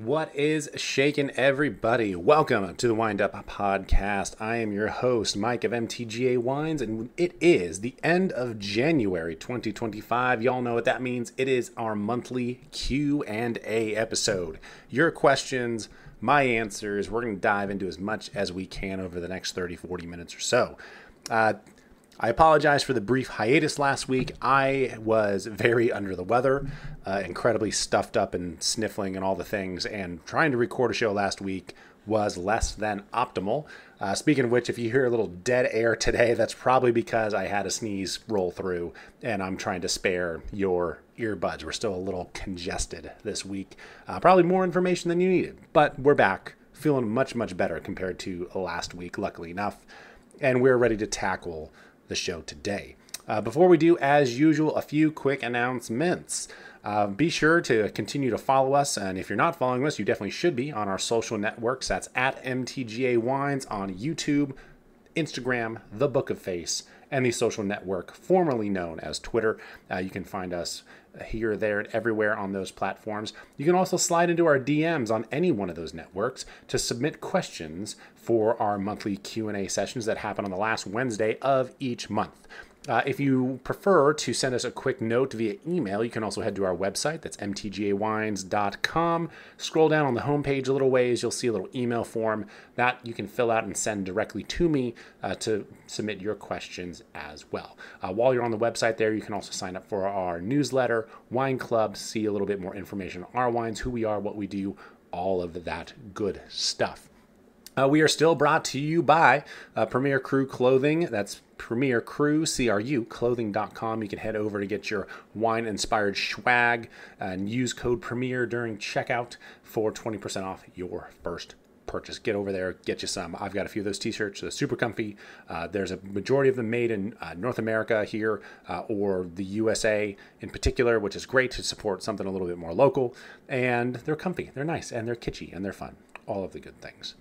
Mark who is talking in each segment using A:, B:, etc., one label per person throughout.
A: What is shaking, everybody? Welcome to the Wind Up Podcast. I am your host, Mike of MTGA Wines, and it is the end of January 2025. Y'all know what that means. It is our monthly Q&A episode. Your questions, my answers. We're going to dive into as much as we can over the next 30, 40 minutes or so. I apologize for the brief hiatus last week. I was very under the weather, incredibly stuffed up and sniffling and all the things, and trying to record a show last week was less than optimal. Speaking of which, if you hear a little dead air today, that's probably because I had a sneeze roll through and I'm trying to spare your earbuds. We're still a little congested this week. Probably more information than you needed, but we're back feeling much, much better compared to last week, luckily enough, and we're ready to tackle the show today. Before we do, as usual, a few quick announcements. Be sure to continue to follow us, and if you're not following us, you definitely should be on our social networks. That's at MTGA Wines on YouTube, Instagram, The Book of Face, and the social network formerly known as Twitter. You can find us here, there, and everywhere on those platforms. You can also slide into our DMs on any one of those networks to submit questions for our monthly Q&A sessions that happen on the last Wednesday of each month. If you prefer to send us a quick note via email, you can also head to our website. That's mtgawines.com. Scroll down on the homepage a little ways. You'll see a little email form that you can fill out and send directly to me to submit your questions as well. While you're on the website there, you can also sign up for our newsletter, Wine Club, see a little bit more information on our wines, who we are, what we do, all of that good stuff. We are still brought to you by Premier Crew Clothing. That's Premier Crew, C-R-U, clothing.com. You can head over to get your wine-inspired swag and use code Premier during checkout for 20% off your first purchase. Get over there, get you some. I've got a few of those t-shirts. They're super comfy. There's a majority of them made in North America here or the USA in particular, which is great to support something a little bit more local. And they're comfy, they're nice, and they're kitschy, and they're fun. All of the good things.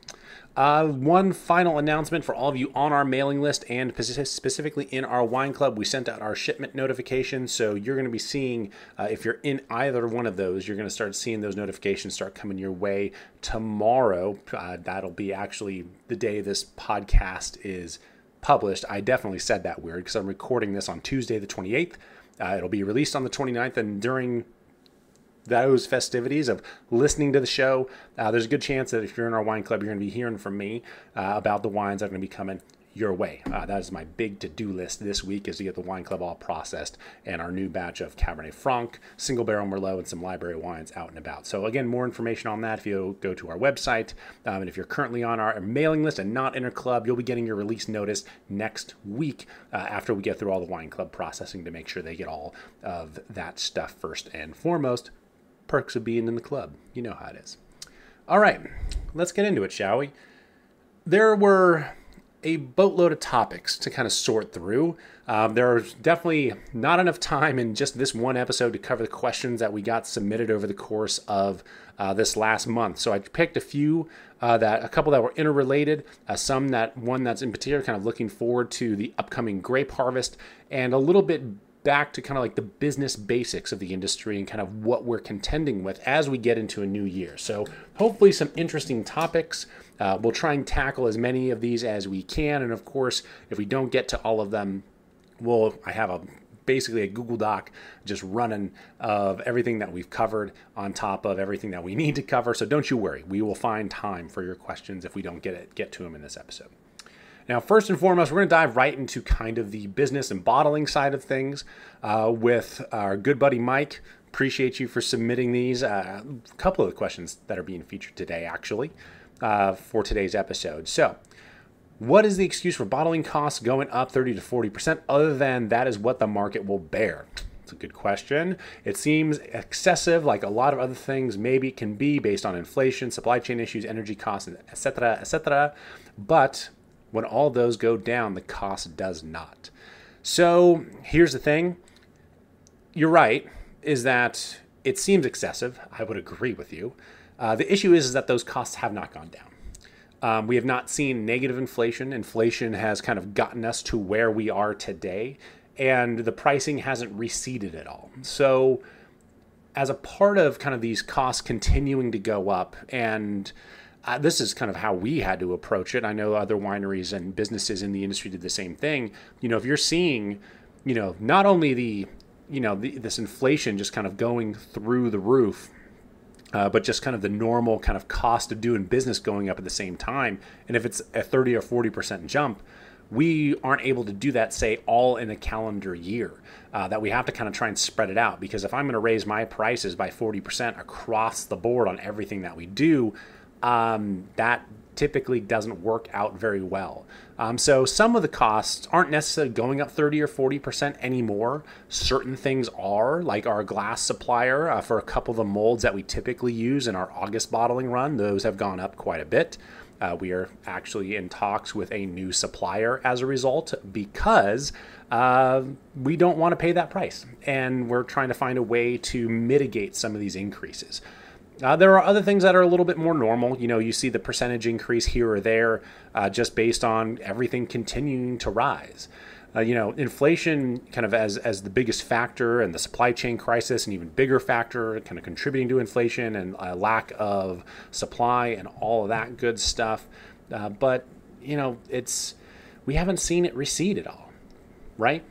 A: One final announcement for all of you on our mailing list and specifically in our wine club. We sent out our shipment notification, so you're going to be seeing, if you're in either one of those, you're going to start seeing those notifications start coming your way tomorrow. That'll be actually the day this podcast is published. I definitely said that weird because I'm recording this on Tuesday the 28th. It'll be released on the 29th, and during those festivities of listening to the show, there's a good chance that if you're in our wine club, you're going to be hearing from me about the wines that are going to be coming your way. That is my big to-do list this week, is to get the wine club all processed and our new batch of Cabernet Franc, single barrel Merlot, and some library wines out and about. So again, more information on that if you go to our website. And if you're currently on our mailing list and not in our club, you'll be getting your release notice next week after we get through all the wine club processing to make sure they get all of that stuff first and foremost. Perks of being in the club. You know how it is. All right, let's get into it, shall we? There were a boatload of topics to kind of sort through. There's definitely not enough time in just this one episode to cover the questions that we got submitted over the course of this last month. So I picked a couple that were interrelated, one that's in particular kind of looking forward to the upcoming grape harvest, and a little bit back to kind of like the business basics of the industry and kind of what we're contending with as we get into a new year. So hopefully some interesting topics. We'll try and tackle as many of these as we can. And of course, if we don't get to all of them, I have basically a Google Doc just running of everything that we've covered on top of everything that we need to cover. So don't you worry. We will find time for your questions if we don't get to them in this episode. Now, first and foremost, we're going to dive right into kind of the business and bottling side of things with our good buddy Mike. Appreciate you for submitting these. A couple of the questions that are being featured today, actually, for today's episode. So, what is the excuse for bottling costs going up 30 to 40% other than that is what the market will bear? It's a good question. It seems excessive, like a lot of other things maybe it can be based on inflation, supply chain issues, energy costs, etc., etc. But when all those go down, the cost does not. So here's the thing. You're right, is that it seems excessive. I would agree with you. The issue is that those costs have not gone down. We have not seen negative inflation. Inflation has kind of gotten us to where we are today, and the pricing hasn't receded at all. So as a part of kind of these costs continuing to go up, and this is kind of how we had to approach it. I know other wineries and businesses in the industry did the same thing. If you're seeing, not only this inflation just kind of going through the roof, but just kind of the normal kind of cost of doing business going up at the same time. And if it's a 30 or 40% jump, we aren't able to do that, say, all in a calendar year, that we have to kind of try and spread it out. Because if I'm going to raise my prices by 40% across the board on everything that we do, that typically doesn't work out very well. So some of the costs aren't necessarily going up 30 or 40% anymore. Certain things are, like our glass supplier for a couple of the molds that we typically use in our August bottling run. Those have gone up quite a bit. We are actually in talks with a new supplier as a result, because we don't want to pay that price. And we're trying to find a way to mitigate some of these increases. There are other things that are a little bit more normal. You see the percentage increase here or there, just based on everything continuing to rise. Inflation kind of as the biggest factor, and the supply chain crisis an even bigger factor, kind of contributing to inflation and a lack of supply and all of that good stuff. But we haven't seen it recede at all, right?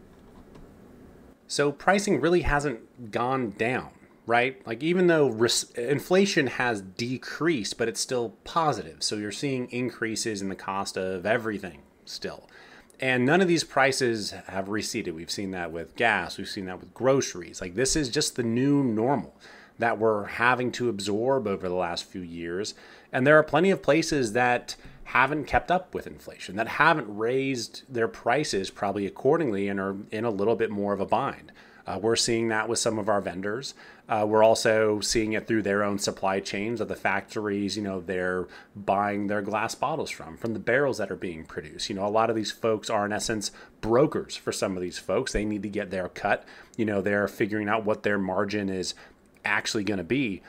A: So pricing really hasn't gone down. Right? Like, even though inflation has decreased, but it's still positive. So you're seeing increases in the cost of everything still. And none of these prices have receded. We've seen that with gas. We've seen that with groceries. Like, this is just the new normal that we're having to absorb over the last few years. And there are plenty of places that haven't kept up with inflation, that haven't raised their prices probably accordingly, and are in a little bit more of a bind. We're seeing that with some of our vendors. We're also seeing it through their own supply chains of the factories, they're buying their glass bottles from the barrels that are being produced. A lot of these folks are, in essence, brokers for some of these folks. They need to get their cut. They're figuring out what their margin is actually going to be.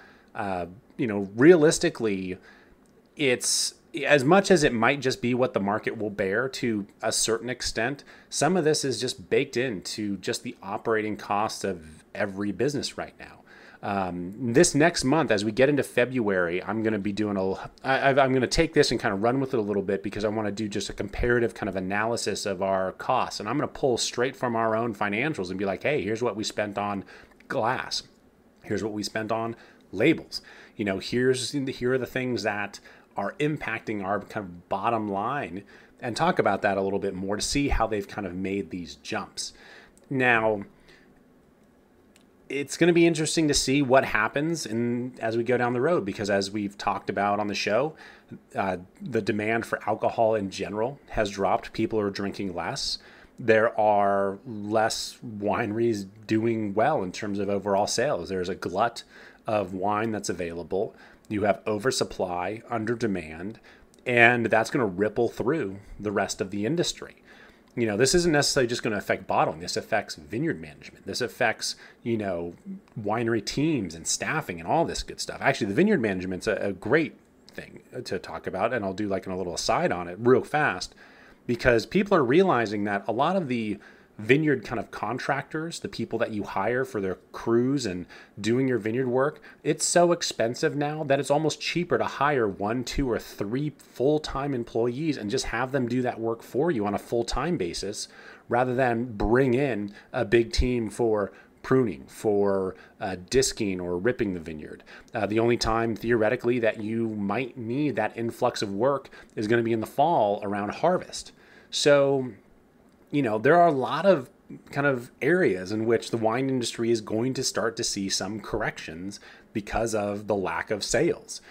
A: Realistically, it's, as much as it might just be what the market will bear to a certain extent, some of this is just baked into just the operating costs of every business right now. This next month, as we get into February, I'm going to be doing I'm going to take this and kind of run with it a little bit, because I want to do just a comparative kind of analysis of our costs. And I'm going to pull straight from our own financials and be like, hey, here's what we spent on glass. Here's what we spent on labels. Here are the things that are impacting our kind of bottom line, and talk about that a little bit more to see how they've kind of made these jumps. Now, it's going to be interesting to see what happens as we go down the road, because as we've talked about on the show, the demand for alcohol in general has dropped. People are drinking less. There are less wineries doing well in terms of overall sales. There's a glut of wine that's available. You have oversupply, under demand, and that's going to ripple through the rest of the industry. This isn't necessarily just going to affect bottling. This affects vineyard management. This affects, winery teams and staffing and all this good stuff. Actually, the vineyard management's a great thing to talk about, and I'll do like a little aside on it real fast, because people are realizing that a lot of the vineyard kind of contractors, the people that you hire for their crews and doing your vineyard work, it's so expensive now that it's almost cheaper to hire 1, 2, or 3 full-time employees and just have them do that work for you on a full-time basis, rather than bring in a big team for pruning, for disking or ripping the vineyard. The only time theoretically that you might need that influx of work is going to be in the fall around harvest. So there are a lot of kind of areas in which the wine industry is going to start to see some corrections because of the lack of sales.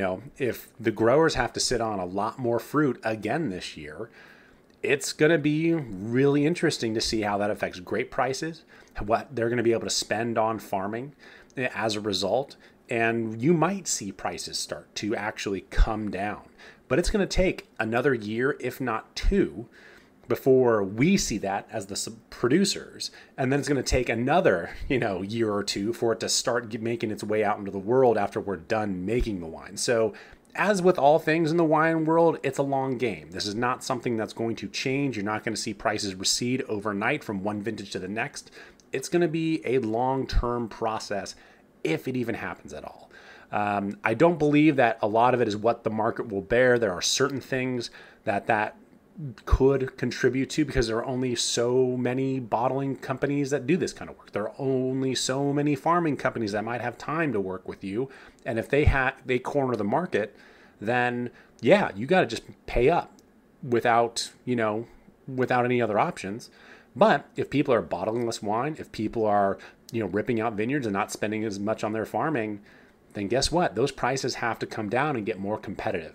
A: If the growers have to sit on a lot more fruit again this year, it's going to be really interesting to see how that affects grape prices, what they're going to be able to spend on farming as a result. And you might see prices start to actually come down. But it's going to take another year, if not 2, before we see that as the producers. And then it's going to take another, year or 2 for it to start making its way out into the world after we're done making the wine. So as with all things in the wine world, it's a long game. This is not something that's going to change. You're not going to see prices recede overnight from one vintage to the next. it's going to be a long-term process if it even happens at all. I don't believe that a lot of it is what the market will bear. There are certain things that could contribute to, because there are only so many bottling companies that do this kind of work. There are only so many farming companies that might have time to work with you. And if they corner the market, then yeah, you got to just pay up without any other options. But if people are bottling less wine, if people are, ripping out vineyards and not spending as much on their farming, then guess what? Those prices have to come down and get more competitive.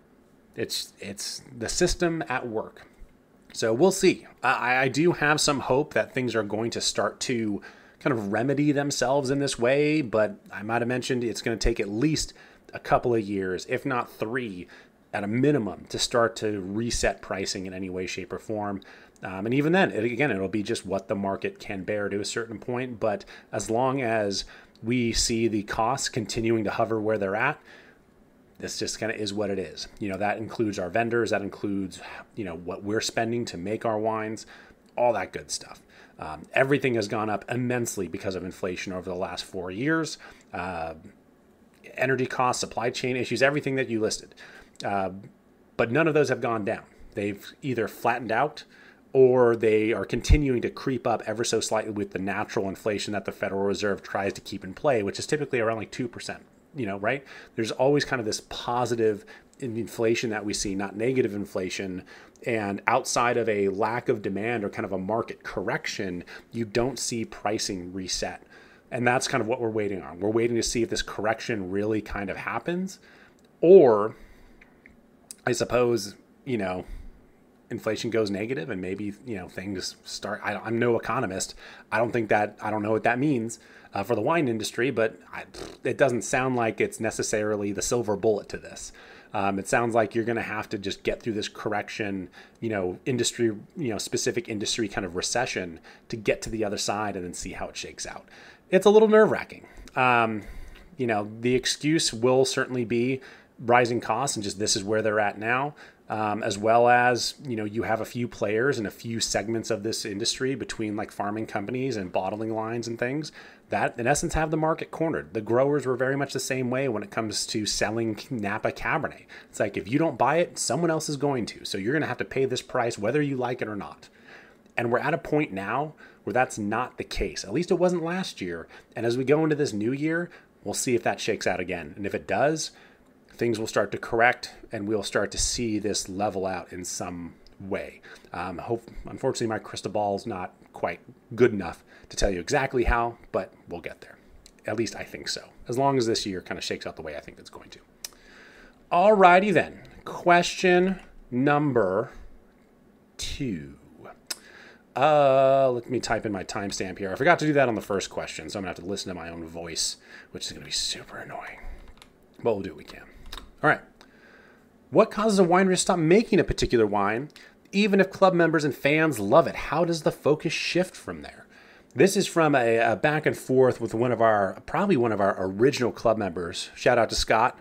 A: It's the system at work. So we'll see. I do have some hope that things are going to start to kind of remedy themselves in this way, but I might have mentioned it's going to take at least a couple of years, if not 3 at a minimum, to start to reset pricing in any way, shape, or form. And even then, it'll be just what the market can bear to a certain point. But as long as we see the costs continuing to hover where they're at, this just kind of is what it is. That includes our vendors, that includes, what we're spending to make our wines, all that good stuff. Everything has gone up immensely because of inflation over the last 4 years. Energy costs, supply chain issues, everything that you listed. But none of those have gone down. They've either flattened out or they are continuing to creep up ever so slightly with the natural inflation that the Federal Reserve tries to keep in play, which is typically around like 2%. Right? There's always kind of this positive inflation that we see, not negative inflation. And outside of a lack of demand or kind of a market correction, you don't see pricing reset. And that's kind of what we're waiting on. We're waiting to see if this correction really kind of happens, or I suppose, inflation goes negative and maybe, things start. I'm no economist. I don't know what that means for the wine industry, but it doesn't sound like it's necessarily the silver bullet to this. It sounds like you're going to have to just get through this correction, industry, specific industry kind of recession to get to the other side and then see how it shakes out. It's a little nerve-wracking. The excuse will certainly be rising costs and just this is where they're at now. As well as, you have a few players and a few segments of this industry between like farming companies and bottling lines and things that in essence have the market cornered. The growers were very much the same way when it comes to selling Napa Cabernet. It's like, if you don't buy it, someone else is going to. So you're going to have to pay this price whether you like it or not. And we're at a point now where that's not the case. At least it wasn't last year. And as we go into this new year, we'll see if that shakes out again. And if it does, things will start to correct and we'll start to see this level out in some way. Unfortunately, my crystal ball is not quite good enough to tell you exactly how, but we'll get there. At least I think so. As long as this year kind of shakes out the way I think it's going to. Alrighty then. Question number 2. Let me type in my timestamp here. I forgot to do that on the first question, so I'm going to have to listen to my own voice, which is going to be super annoying. But we'll do what we can. All right. What causes a winery to stop making a particular wine, even if club members and fans love it? How does the focus shift from there? This is from a back and forth with probably one of our original club members. Shout out to Scott.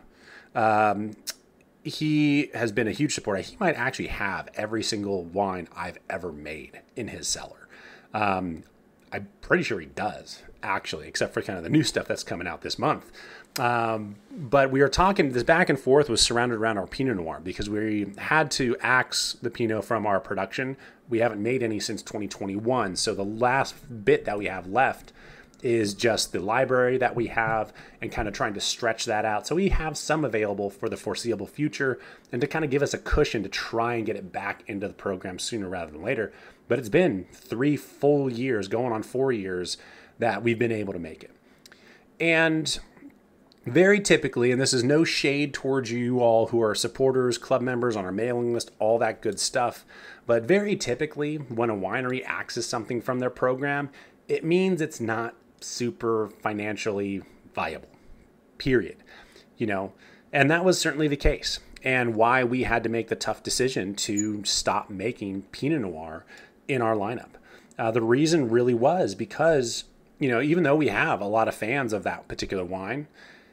A: He has been a huge supporter. He might actually have every single wine I've ever made in his cellar. I'm pretty sure he does, actually, except for kind of the new stuff that's coming out this month. But we were talking, this back and forth was surrounded around our Pinot Noir because we had to axe the Pinot from our production. We haven't made any since 2021. So the last bit that we have left is just the library that we have and kind of trying to stretch that out. So we have some available for the foreseeable future and to kind of give us a cushion to try and get it back into the program sooner rather than later. But it's been 3 full years, going on 4 years, that we've been able to make it. And very typically, and this is no shade towards you all who are supporters, club members on our mailing list, all that good stuff, but very typically when a winery axes something from their program, it means it's not super financially viable, period. And that was certainly the case, and why we had to make the tough decision to stop making Pinot Noir in our lineup. The reason really was because, even though we have a lot of fans of that particular wine,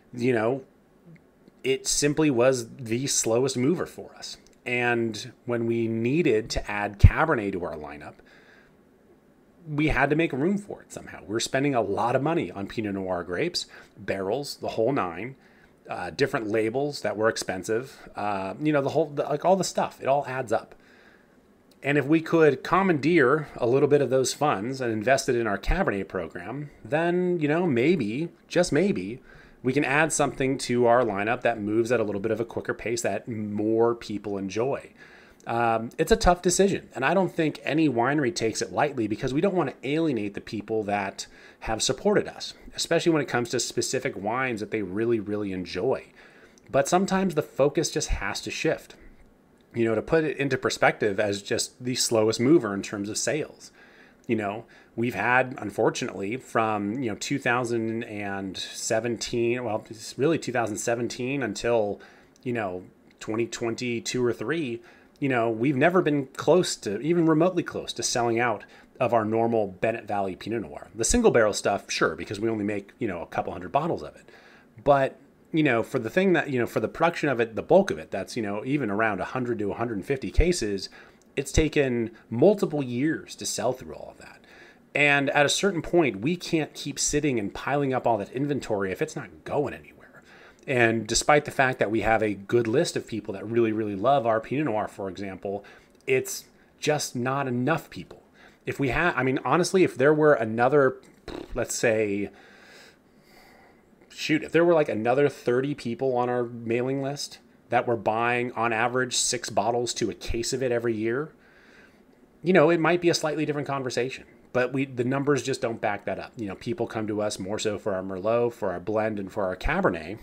A: it simply was the slowest mover for us. And when we needed to add Cabernet to our lineup, we had to make room for it somehow. We're spending a lot of money on Pinot Noir grapes, barrels, the whole nine, different labels that were expensive, like all the stuff. It all adds up. And if we could commandeer a little bit of those funds and invest it in our Cabernet program, then, maybe, just maybe, we can add something to our lineup that moves at a little bit of a quicker pace that more people enjoy. It's a tough decision, and I don't think any winery takes it lightly because we don't want to alienate the people that have supported us, especially when it comes to specific wines that they really, really enjoy. But sometimes the focus just has to shift. To put it into perspective as just the slowest mover in terms of sales. We've had, unfortunately, from, 2017, well, it's really 2017 until, 2022 or 3, we've never been close to, even remotely close to selling out of our normal Bennett Valley Pinot Noir. The single barrel stuff, sure, because we only make, a couple hundred bottles of it. But for the thing that, for the production of it, the bulk of it, that's, even around 100 to 150 cases, it's taken multiple years to sell through all of that. And at a certain point, we can't keep sitting and piling up all that inventory if it's not going anywhere. And despite the fact that we have a good list of people that really, really love our Pinot Noir, for example, it's just not enough people. If we have, honestly, if there were another, let's say, if there were like another 30 people on our mailing list that were buying on average 6 bottles to a case of it every year, it might be a slightly different conversation. But the numbers just don't back that up. People come to us more so for our Merlot, for our blend, and for our Cabernet.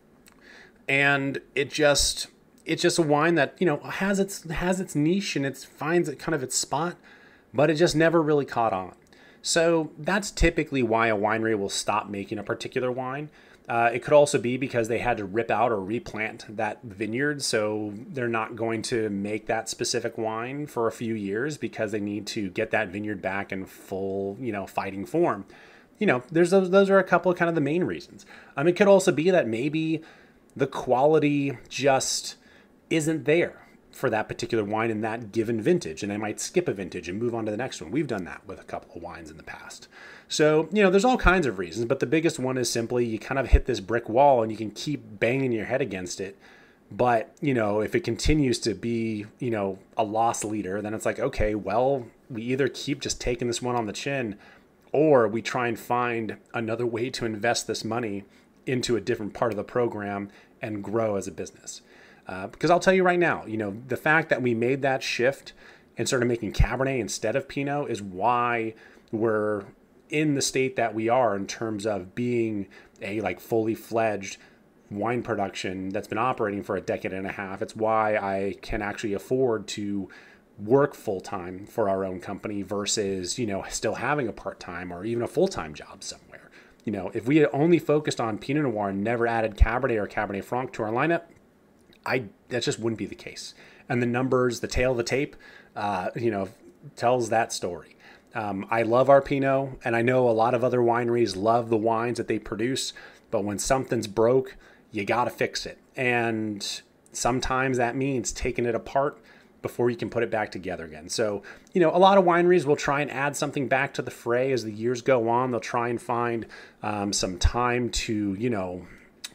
A: And it's just a wine that, has its niche and it finds it kind of its spot, but it just never really caught on. So that's typically why a winery will stop making a particular wine. It could also be because they had to rip out or replant that vineyard, so they're not going to make that specific wine for a few years because they need to get that vineyard back in full, fighting form. Those are a couple of kind of the main reasons. It could also be that maybe the quality just isn't there for that particular wine in that given vintage, and they might skip a vintage and move on to the next one. We've done that with a couple of wines in the past. So, there's all kinds of reasons, but the biggest one is simply you kind of hit this brick wall and you can keep banging your head against it. But, if it continues to be, a loss leader, then it's like, okay, well, we either keep just taking this one on the chin or we try and find another way to invest this money into a different part of the program and grow as a business. Because I'll tell you right now, the fact that we made that shift and started making Cabernet instead of Pinot is why we're in the state that we are in terms of being a fully fledged wine production that's been operating for a decade and a half. It's why I can actually afford to work full-time for our own company versus, still having a part-time or even a full-time job somewhere. If we had only focused on Pinot Noir and never added Cabernet or Cabernet Franc to our lineup, that just wouldn't be the case. And the numbers, the tail of the tape, tells that story. I love our Pinot, and I know a lot of other wineries love the wines that they produce, but when something's broke, you got to fix it. And sometimes that means taking it apart before you can put it back together again. So, a lot of wineries will try and add something back to the fray as the years go on. They'll try and find some time to,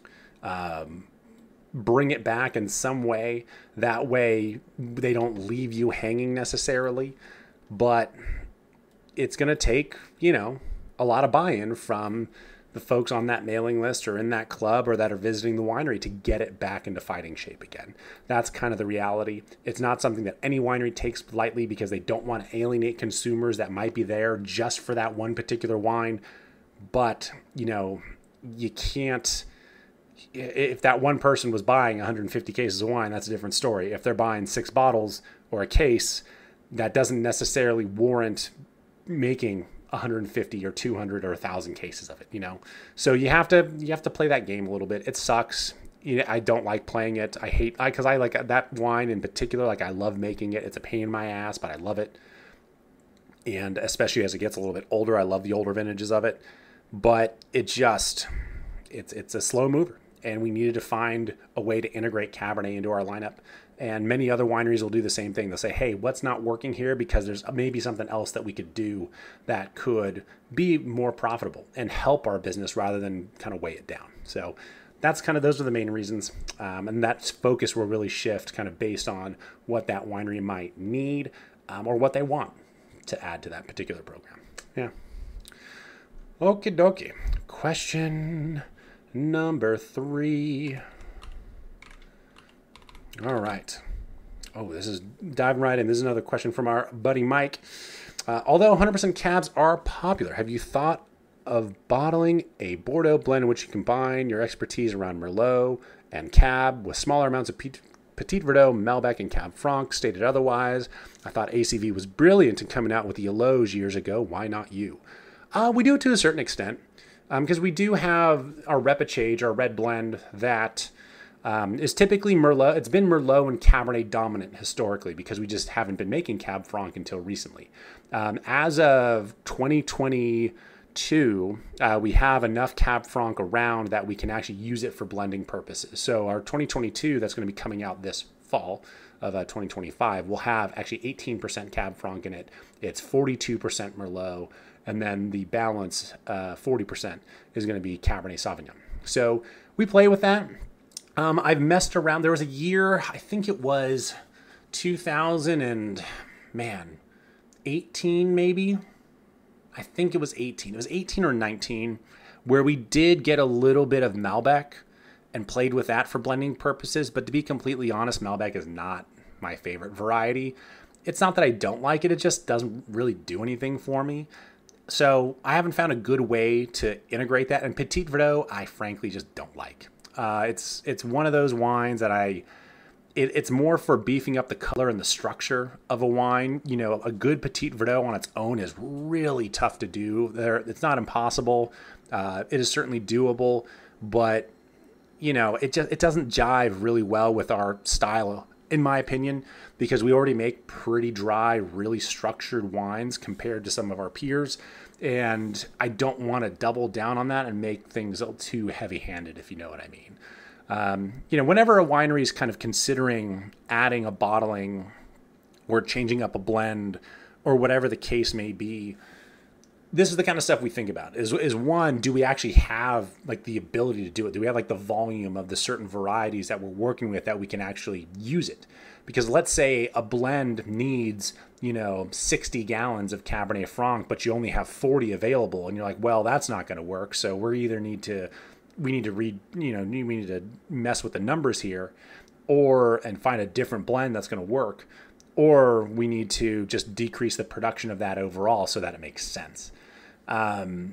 A: bring it back in some way. That way they don't leave you hanging necessarily. But it's going to take, a lot of buy-in from the folks on that mailing list or in that club or that are visiting the winery to get it back into fighting shape again. That's kind of the reality. It's not something that any winery takes lightly because they don't want to alienate consumers that might be there just for that one particular wine. But, you can't, if that one person was buying 150 cases of wine, that's a different story. If they're buying 6 bottles or a case, that doesn't necessarily warrant making 150 or 200 or 1,000 cases of it, So you have to play that game a little bit. It sucks. I don't like playing it. Because I like that wine in particular. I love making it. It's a pain in my ass, but I love it. And especially as it gets a little bit older, I love the older vintages of it. But it's a slow mover. and we needed to find a way to integrate Cabernet into our lineup. And many other wineries will do the same thing. They'll say, hey, what's not working here? Because there's maybe something else that we could do that could be more profitable and help our business rather than kind of weigh it down. So that's kind of, those are the main reasons. And that focus will really shift kind of based on what that winery might need or what they want to add to that particular program. Yeah. Okie dokie. Question number 3. All right. Oh, this is diving right in. This is another question from our buddy Mike. Although 100% cabs are popular, have you thought of bottling a Bordeaux blend in which you combine your expertise around Merlot and Cab with smaller amounts of Petit Verdot, Malbec, and Cab Franc? Stated otherwise, I thought ACV was brilliant in coming out with the Eloge years ago. Why not you? We do it to a certain extent because we do have our Repechage, our red blend that is typically Merlot. It's been Merlot and Cabernet dominant historically because we just haven't been making Cab Franc until recently. As of 2022, we have enough Cab Franc around that we can actually use it for blending purposes. So our 2022, that's going to be coming out this fall of 2025, will have actually 18% Cab Franc in it. It's 42% Merlot. And then the balance, 40%, is going to be Cabernet Sauvignon. So we play with that. I've messed around. There was a year, I think it was 2018 maybe. I think it was 18. It was 18 or 19 where we did get a little bit of Malbec and played with that for blending purposes. But to be completely honest, Malbec is not my favorite variety. It's not that I don't like it. It just doesn't really do anything for me. So I haven't found a good way to integrate that. And Petit Verdot, I frankly just don't like. It's one of those wines that it's more for beefing up the color and the structure of a wine. You know, a good Petit Verdot on its own is really tough to do. It's not impossible. It is certainly doable, but you know, it doesn't jive really well with our style, in my opinion, because we already make pretty dry, really structured wines compared to some of our peers. And I don't want to double down on that and make things too heavy-handed, if you know what I mean. You know, whenever a winery is kind of considering adding a bottling or changing up a blend or whatever the case may be, this is the kind of stuff we think about is one, do we actually have like the ability to do it? Do we have like the volume of the certain varieties that we're working with that we can actually use it? Because let's say a blend needs, 60 gallons of Cabernet Franc, but you only have 40 available. And you're like, well, that's not going to work. So we need to mess with the numbers here and find a different blend that's going to work. Or we need to just decrease the production of that overall so that it makes sense. The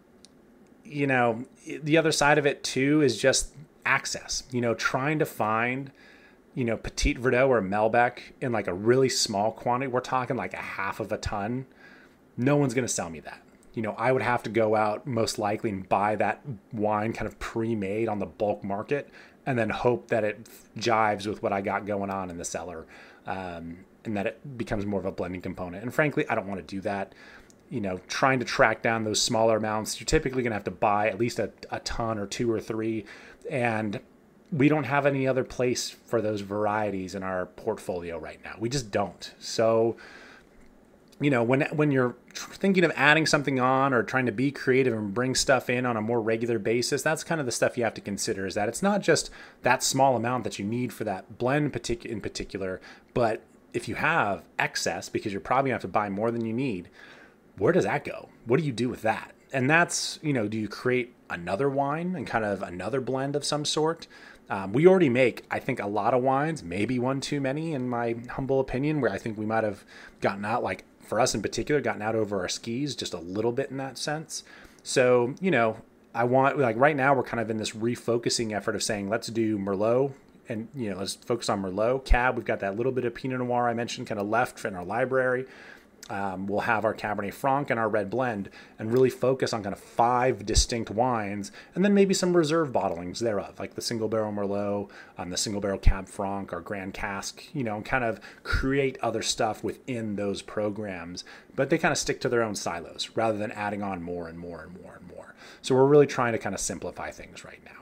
A: other side of it too is just access, trying to find, Petit Verdot or Malbec in like a really small quantity. We're talking like a half of a ton. No one's going to sell me that. I would have to go out most likely and buy that wine kind of pre-made on the bulk market and then hope that it jives with what I got going on in the cellar. And that it becomes more of a blending component. And frankly, I don't want to do that. Trying to track down those smaller amounts, you're typically going to have to buy at least a ton or 2 or 3. And we don't have any other place for those varieties in our portfolio right now. We just don't. So, when you're thinking of adding something on or trying to be creative and bring stuff in on a more regular basis, that's kind of the stuff you have to consider, is that it's not just that small amount that you need for that blend in particular, but if you have excess, because you're probably going to have to buy more than you need, where does that go? What do you do with that? And that's, do you create another wine and kind of another blend of some sort? We already make, I think, a lot of wines, maybe one too many in my humble opinion, where I think we might have gotten out, like for us in particular, gotten out over our skis just a little bit in that sense. So, I want, like right now we're kind of in this refocusing effort of saying, let's do Merlot. And, let's focus on Merlot. Cab, we've got that little bit of Pinot Noir I mentioned kind of left in our library. We'll have our Cabernet Franc and our red blend and really focus on kind of 5 distinct wines and then maybe some reserve bottlings thereof, like the single barrel Merlot, the single barrel Cab Franc, our Grand Cask, and kind of create other stuff within those programs. But they kind of stick to their own silos rather than adding on more and more and more and more. So we're really trying to kind of simplify things right now.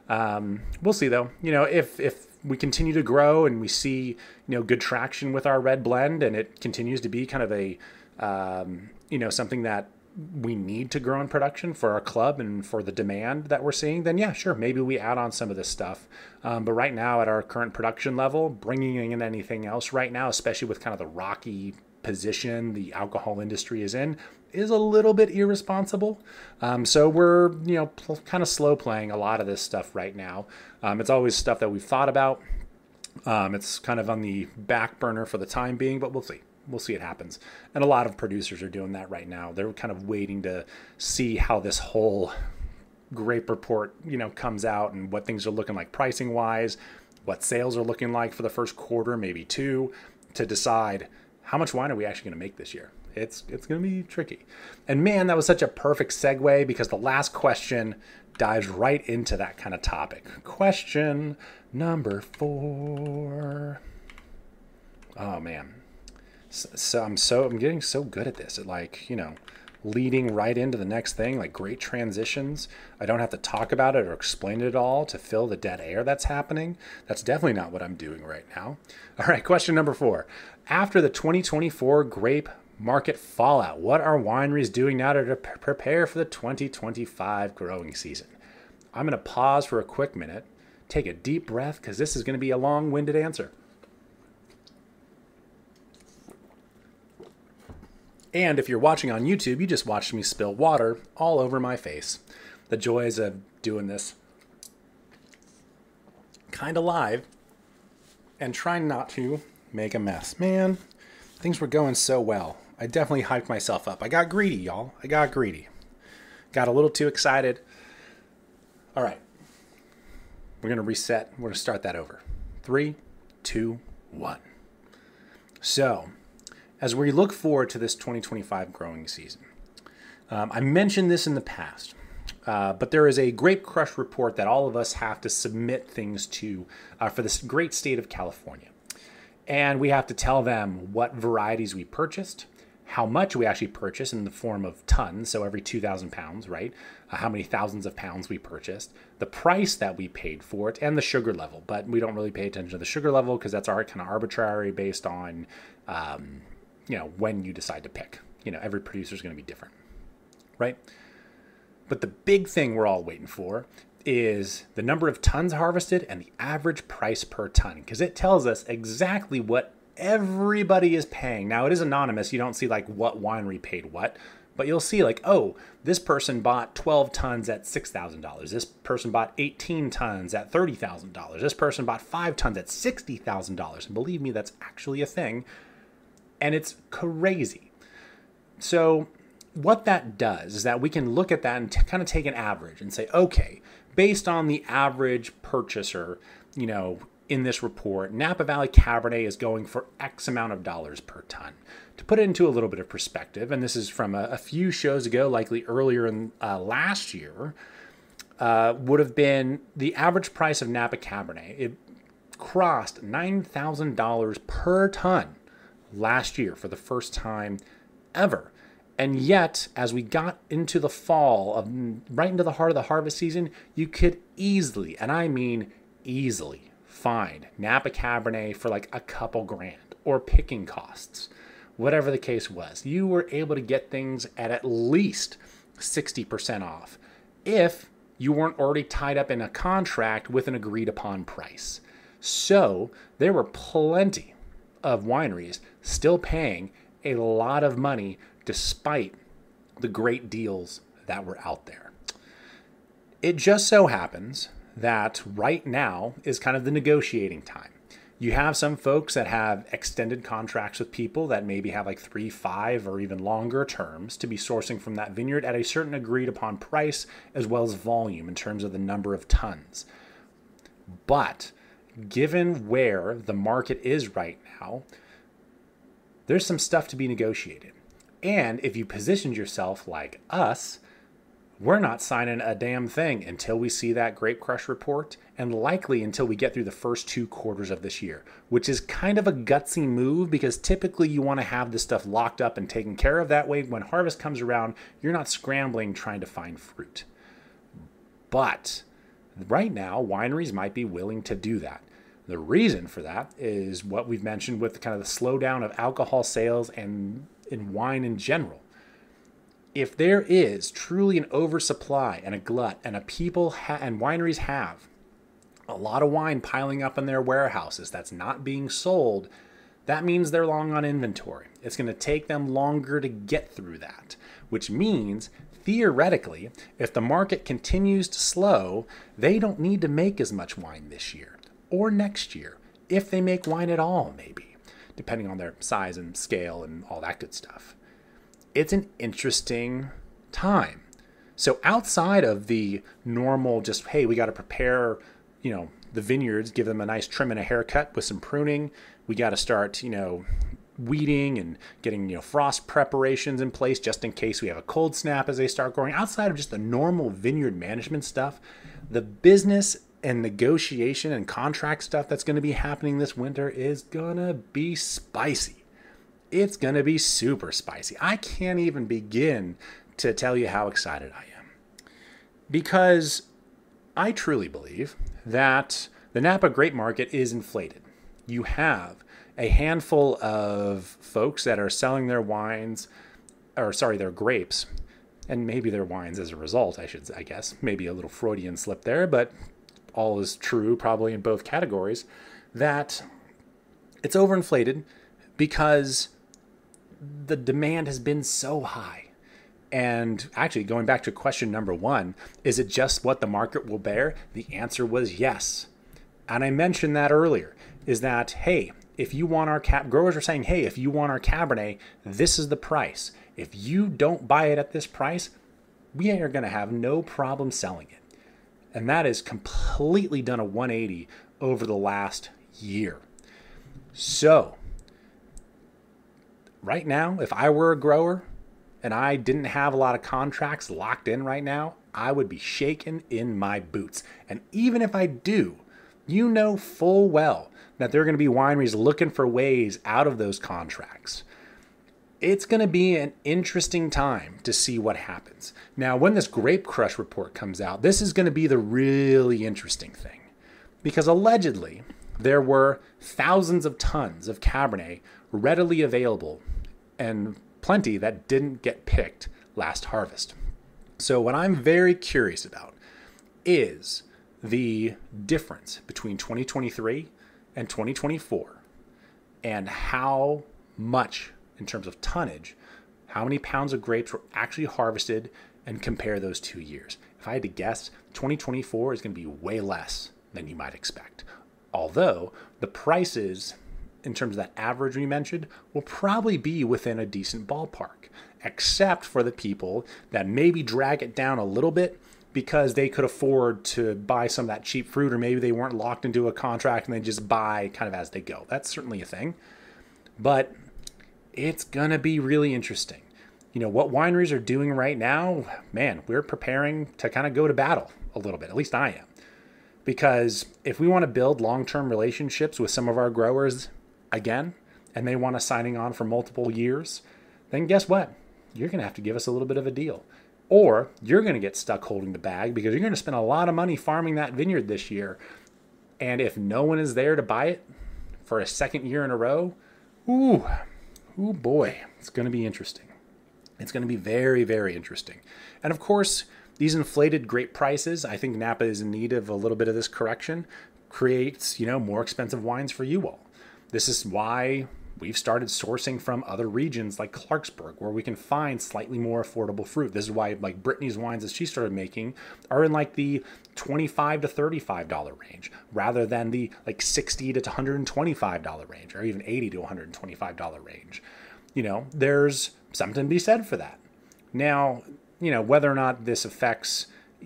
A: We'll see though. If we continue to grow and we see good traction with our red blend, and it continues to be kind of a something that we need to grow in production for our club and for the demand that we're seeing, then yeah, sure, maybe we add on some of this stuff. But right now at our current production level, bringing in anything else right now, especially with kind of the rocky position the alcohol industry is in, is a little bit irresponsible. So we're, kind of slow playing a lot of this stuff right now. It's always stuff that we've thought about. It's kind of on the back burner for the time being, but we'll see. We'll see it happens. And a lot of producers are doing that right now. They're kind of waiting to see how this whole grape report, comes out and what things are looking like pricing wise, what sales are looking like for the first quarter, maybe two, to decide how much wine are we actually going to make this year. It's going to be tricky. And man, that was such a perfect segue, because the last question dives right into that kind of topic. Question number 4. Oh man. So I'm getting so good at this. Leading right into the next thing, like great transitions. I don't have to talk about it or explain it at all to fill the dead air that's happening. That's definitely not what I'm doing right now. All right, question number 4. After the 2024 grape market fallout, what are wineries doing now to prepare for the 2025 growing season? I'm going to pause for a quick minute, take a deep breath, because this is going to be a long-winded answer. And if you're watching on YouTube, you just watched me spill water all over my face. The joys of doing this kind of live and trying not to make a mess. Man, things were going so well. I definitely hyped myself up. I got greedy, y'all. I got greedy. Got a little too excited. All right. We're going to reset. We're going to start that over. 3, 2, 1. So, as we look forward to this 2025 growing season, I mentioned this in the past, but there is a Grape Crush report that all of us have to submit things to for this great state of California. And we have to tell them what varieties we purchased, how much we actually purchased in the form of tons, so every 2,000 pounds, right? How many thousands of pounds we purchased, the price that we paid for it, and the sugar level. But we don't really pay attention to the sugar level because that's kind of arbitrary based on when you decide to pick. Every producer is going to be different, right? But the big thing we're all waiting for is the number of tons harvested and the average price per ton, because it tells us exactly what everybody is paying. Now, it is anonymous. You don't see what winery paid what, but you'll see this person bought 12 tons at $6,000. This person bought 18 tons at $30,000. This person bought 5 tons at $60,000. And believe me, that's actually a thing. And it's crazy. So what that does is that we can look at that and kind of take an average and say, okay, based on the average purchaser, in this report, Napa Valley Cabernet is going for X amount of dollars per ton. To put it into a little bit of perspective, and this is from a few shows ago, likely earlier in last year, would have been the average price of Napa Cabernet. It crossed $9,000 per ton last year for the first time ever. And yet, as we got into the fall, right into the heart of the harvest season, you could easily, and I mean easily, find Napa Cabernet for a couple grand, or picking costs, whatever the case was. You were able to get things at least 60% off if you weren't already tied up in a contract with an agreed upon price. So there were plenty of wineries still paying a lot of money despite the great deals that were out there. It just so happens that right now is kind of the negotiating time. You have some folks that have extended contracts with people that maybe have 3, 5, or even longer terms to be sourcing from that vineyard at a certain agreed upon price, as well as volume in terms of the number of tons. But given where the market is right now, there's some stuff to be negotiated. And if you positioned yourself like us, we're not signing a damn thing until we see that Grape Crush report, and likely until we get through the first 2 quarters of this year, which is kind of a gutsy move, because typically you want to have this stuff locked up and taken care of. That way, when harvest comes around, you're not scrambling trying to find fruit. But Right now, wineries might be willing to do that. The reason for that is what we've mentioned with kind of the slowdown of alcohol sales and in wine in general. If there is truly an oversupply and a glut, and and wineries have a lot of wine piling up in their warehouses that's not being sold, that means they're long on inventory. It's going to take them longer to get through that, which means theoretically, if the market continues to slow, they don't need to make as much wine this year or next year, if they make wine at all, maybe, depending on their size and scale and all that good stuff. It's an interesting time. So outside of the normal just, hey, we got to prepare, the vineyards, give them a nice trim and a haircut with some pruning. We got to start, weeding and getting, frost preparations in place just in case we have a cold snap as they start growing. Outside of just the normal vineyard management stuff, the business and negotiation and contract stuff that's going to be happening this winter is going to be spicy. It's going to be super spicy. I can't even begin to tell you how excited I am, because I truly believe that the Napa grape market is inflated. You have a handful of folks that are selling their their grapes, and maybe their wines as a result, I guess. Maybe a little Freudian slip there, but all is true probably in both categories, that it's overinflated because the demand has been so high. And actually, going back to question number one, is it just what the market will bear? The answer was yes. And I mentioned that earlier, is that, hey, if you want our growers are saying, hey, if you want our Cabernet, this is the price. If you don't buy it at this price, we are going to have no problem selling it. And that has completely done a 180 over the last year. So right now, if I were a grower and I didn't have a lot of contracts locked in right now, I would be shaking in my boots. And even if I do, you know full well that there are going to be wineries looking for ways out of those contracts. It's going to be an interesting time to see what happens. Now, when this Grape Crush report comes out, this is going to be the really interesting thing, because allegedly there were thousands of tons of Cabernet readily available and plenty that didn't get picked last harvest. So what I'm very curious about is the difference between 2023 and 2024, and how much, in terms of tonnage, how many pounds of grapes were actually harvested, and compare those 2 years. If I had to guess, 2024 is going to be way less than you might expect. Although the prices, in terms of that average we mentioned, will probably be within a decent ballpark, except for the people that maybe drag it down a little bit because they could afford to buy some of that cheap fruit, or maybe they weren't locked into a contract and they just buy kind of as they go. That's certainly a thing. But it's going to be really interesting. What wineries are doing right now, man, we're preparing to kind of go to battle a little bit. At least I am. Because if we want to build long-term relationships with some of our growers again, and they want us signing on for multiple years, then guess what? You're going to have to give us a little bit of a deal. Or you're going to get stuck holding the bag because you're going to spend a lot of money farming that vineyard this year. And if no one is there to buy it for a second year in a row, ooh boy, it's going to be interesting. It's going to be very, very interesting. And of course, these inflated grape prices, I think Napa is in need of a little bit of this correction, creates, more expensive wines for you all. This is why we've started sourcing from other regions like Clarksburg, where we can find slightly more affordable fruit. This is why like Brittany's wines that she started making are in like the $25 to $35 range, rather than the like $60 to $125 range, or even $80 to $125 range. There's something to be said for that. Now, whether or not this affects,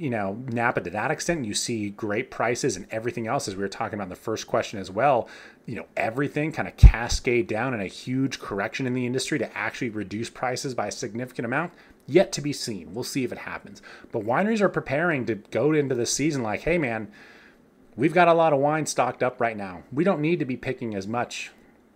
A: Napa to that extent, you see grape prices and everything else, as we were talking about in the first question as well, everything kind of cascade down in a huge correction in the industry to actually reduce prices by a significant amount, yet to be seen. We'll see if it happens. But wineries are preparing to go into the season like, hey man, we've got a lot of wine stocked up right now. We don't need to be picking as much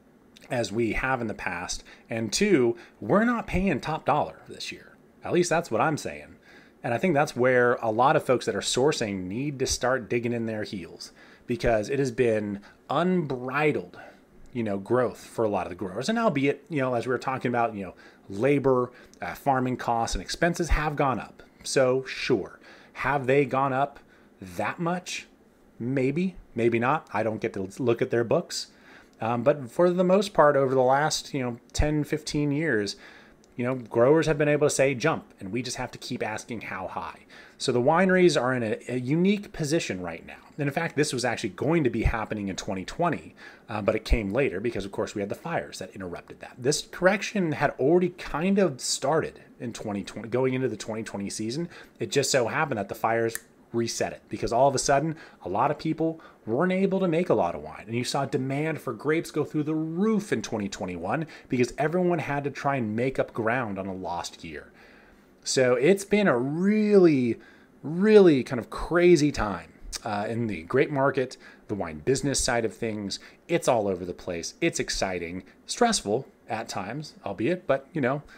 A: as we have in the past. And two, we're not paying top dollar this year. At least that's what I'm saying. And I think that's where a lot of folks that are sourcing need to start digging in their heels, because it has been unbridled, growth for a lot of the growers. And albeit, as we were talking about, labor, farming costs and expenses have gone up. So sure, have they gone up that much? Maybe, maybe not. I don't get to look at their books. But for the most part, over the last, 10, 15 years, growers have been able to say jump, and we just have to keep asking how high. So the wineries are in a unique position right now. And in fact, this was actually going to be happening in 2020, but it came later because, of course, we had the fires that interrupted that. This correction had already kind of started in 2020, going into the 2020 season. It just so happened that the fires reset it, because all of a sudden a lot of people weren't able to make a lot of wine, and you saw demand for grapes go through the roof in 2021 because everyone had to try and make up ground on a lost year. So it's been a really, really kind of crazy time in the grape market, the wine business side of things. It's all over the place. It's exciting, stressful at times, albeit, but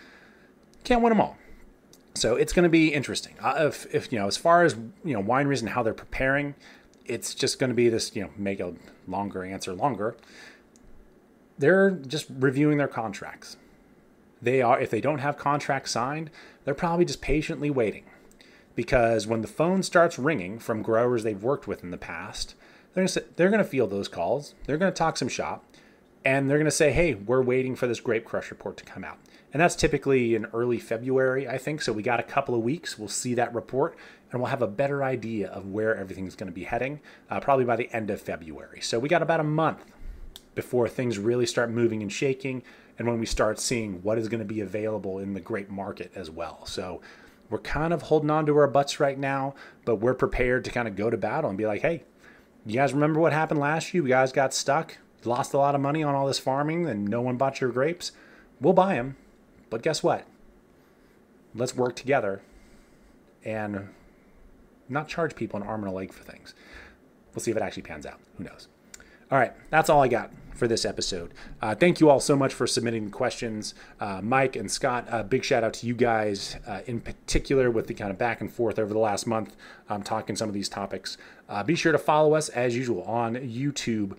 A: can't win them all. So it's going to be interesting. If as far as wineries and how they're preparing, it's just going to be this make a longer answer longer. They're just reviewing their contracts. If they don't have contracts signed, they're probably just patiently waiting, because when the phone starts ringing from growers they've worked with in the past, they're going to field those calls. They're going to talk some shop, and they're going to say, "Hey, we're waiting for this grape crush report to come out." And that's typically in early February, I think. So we got a couple of weeks. We'll see that report, and we'll have a better idea of where everything's going to be heading, probably by the end of February. So we got about a month before things really start moving and shaking, and when we start seeing what is going to be available in the grape market as well. So we're kind of holding on to our butts right now, but we're prepared to kind of go to battle and be like, "Hey, you guys remember what happened last year? You guys got stuck, lost a lot of money on all this farming, and no one bought your grapes. We'll buy them. But guess what? Let's work together and not charge people an arm and a leg for things." We'll see if it actually pans out. Who knows? All right, that's all I got for this episode. Thank you all so much for submitting questions. Mike and Scott, big shout out to you guys in particular with the kind of back and forth over the last month talking some of these topics. Be sure to follow us as usual on YouTube,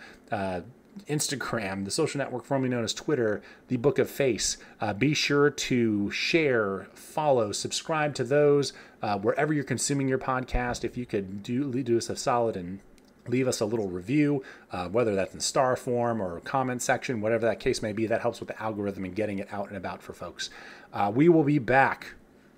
A: Instagram, the social network formerly known as Twitter, the Book of Face. Be sure to share, follow, subscribe to those wherever you're consuming your podcast. If you could do us a solid and leave us a little review, whether that's in star form or comment section, whatever that case may be, that helps with the algorithm and getting it out and about for folks. We will be back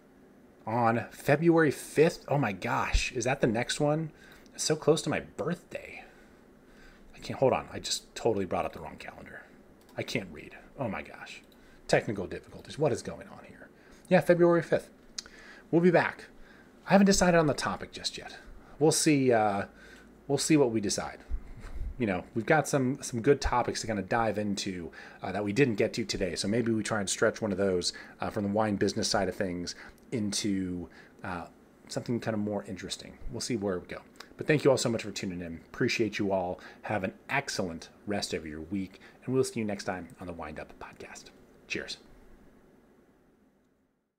A: on February 5th. Oh my gosh, is that the next one? It's so close to my birthday. Hold on. I just totally brought up the wrong calendar. I can't read. Oh my gosh. Technical difficulties. What is going on here? Yeah, February 5th. We'll be back. I haven't decided on the topic just yet. We'll see. We'll see what we decide. We've got some good topics to kind of dive into that we didn't get to today. So maybe we try and stretch one of those from the wine business side of things into something kind of more interesting. We'll see where we go. But thank you all so much for tuning in. Appreciate you all. Have an excellent rest of your week, and we'll see you next time on the Wind Up Podcast. Cheers.